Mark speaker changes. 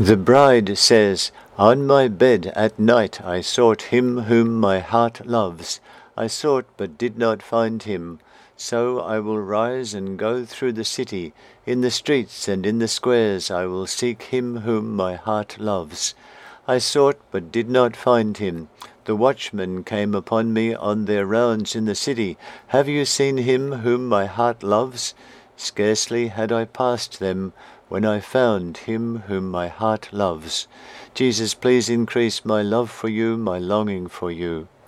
Speaker 1: The bride says, "On my bed at night I sought him whom my heart loves. I sought but did not find him. So I will rise and go through the city. In the streets and in the squares I will seek him whom my heart loves. I sought but did not find him. The watchmen came upon me on their rounds in the city. Have you seen him whom my heart loves? Scarcely had I passed them when I found him whom my heart loves. Jesus, please increase my love for you, my longing for you.